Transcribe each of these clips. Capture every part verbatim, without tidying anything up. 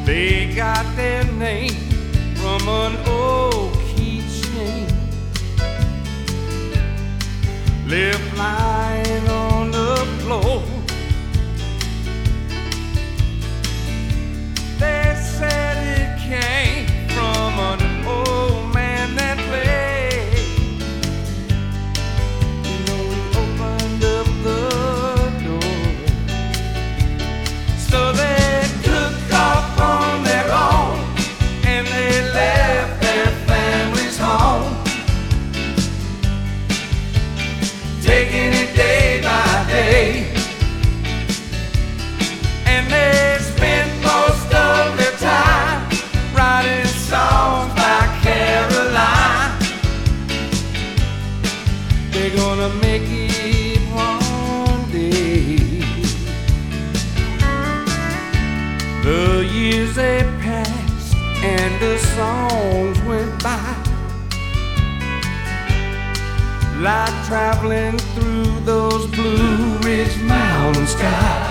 They got their name from an old keychain left lying on the floor. They said it came from an old man that played. You know, he opened up the door so they took off on their own, and they left their families home, taking it day by day. And they spent most of their time writing songs by Caroline. They're gonna make it one day. The years they passed and the songs went by, like traveling through those Blue Ridge mountain skies.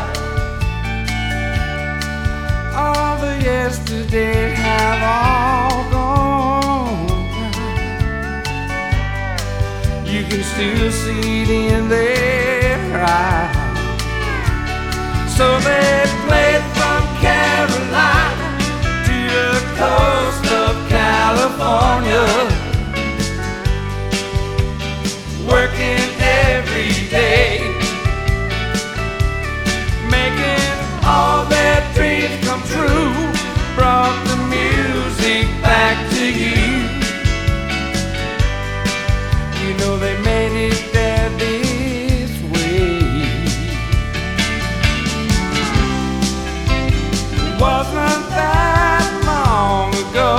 All the yesterdays have all gone by. You can still see it in their eyes. So they played from Carolina to the coast of California, working every day, making all their dreams come true, brought the music back to you. You know they made it there this way. Wasn't that long ago,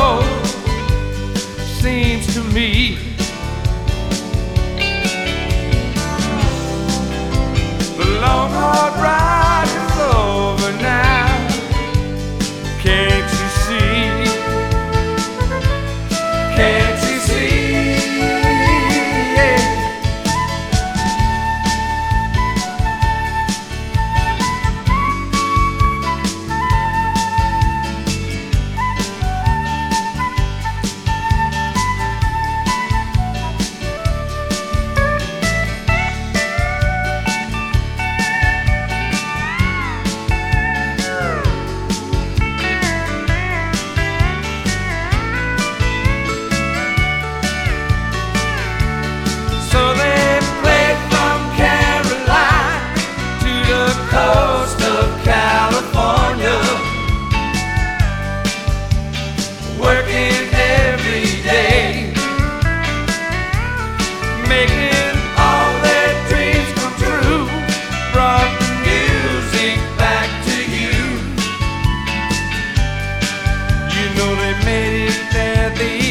seems to me. The long hard ride is over now. Can't you see? Can't you see? Yeah. So they played from Carolina to the coast of California, working every day, making all their dreams come true, brought the music back to you. You know they made it there the